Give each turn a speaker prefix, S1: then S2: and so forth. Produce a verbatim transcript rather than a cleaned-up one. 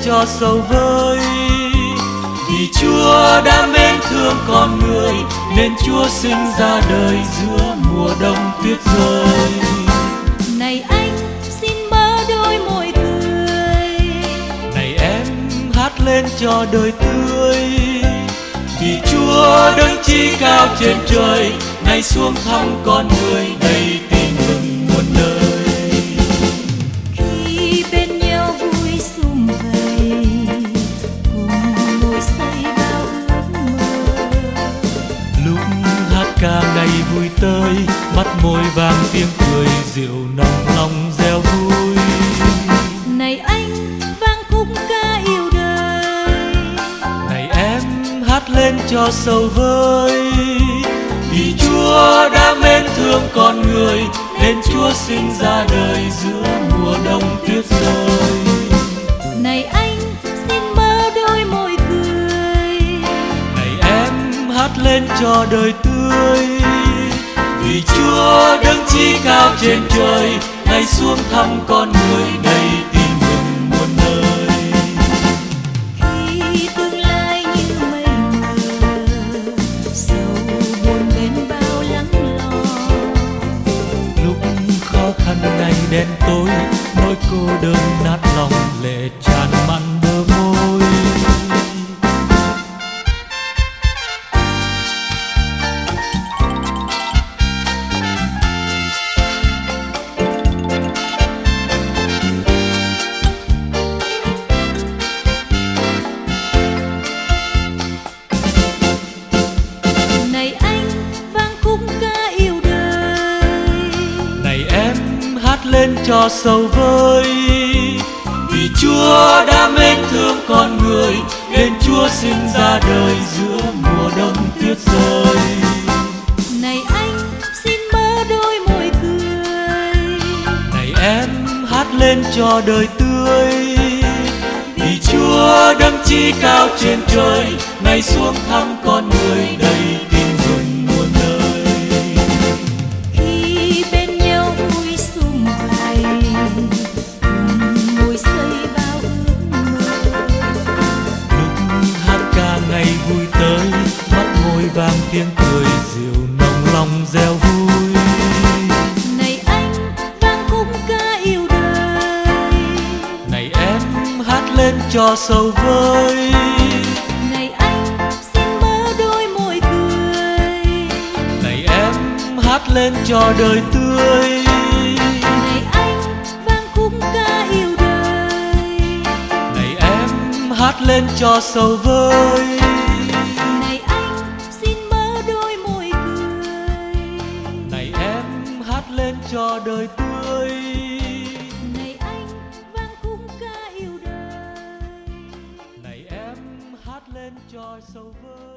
S1: cho sầu vơi. Vì Chúa đã mến thương con người, nên Chúa sinh ra đời giữa mùa đông tuyết rơi.
S2: Này anh xin mơ đôi môi cười,
S1: này em hát lên cho đời tươi. Vì Chúa đấng chí cao trên trời, nay xuống thăm con người đầy tình mừng muôn đời.
S2: khi bên nhau vui sum vầy, cùng ngồi say bao ước mơ.
S1: Lúc hát ca ngày vui tới, mắt môi vàng tiếng cười rượu nồng lòng reo vui.
S2: Này anh vang khúc ca yêu đời,
S1: này em hát lên cho sầu vơi. Vì Chúa đã mến thương con người, nên Chúa sinh ra đời giữa mùa đông tuyết rơi.
S2: này anh xin mơ đôi môi cười,
S1: này em hát lên cho đời tươi. Vì Chúa đấng chí cao trên trời, nay xuống thăm con người đầy tình mừng muôn nơi.
S2: khi tương lai như mây mờ, sầu buồn bên bao lắng lo.
S1: Lúc khó khăn ngày đen tối, nỗi cô đơn nát lòng lệ tràn mặn bờ môi.
S2: Này anh vang khúc ca yêu đời,
S1: Này em hát lên cho sầu vơi. Vì Chúa đã mến thương con người, nên Chúa sinh ra đời giữa mùa đông tuyết rơi.
S2: này anh xin mơ đôi môi cười,
S1: Này em hát lên cho đời tươi. Vì Chúa đấng chí cao trên trời, nay xuống thăm con người đầy tình mừng muôn nơi.
S2: khi bên nhau vui sum vầy, cùng ngồi say bao ước mơ.
S1: Lúc hát ca ngày vui tới, mắt môi vàng tiếng cười rượu nồng lòng reo vui.
S2: Này anh vang khúc ca yêu đời,
S1: Này em hát lên cho sầu vơi.
S2: này anh xin mơ đôi môi cười,
S1: Này em hát lên cho đời tươi.
S2: này anh vang khúc ca yêu đời,
S1: Này em hát lên cho sầu vơi.
S2: này anh xin mơ đôi môi cười,
S1: Này em hát lên cho đời tươi.
S2: này anh vang khúc ca yêu đời.
S1: Này em hát lên cho sầu vơi.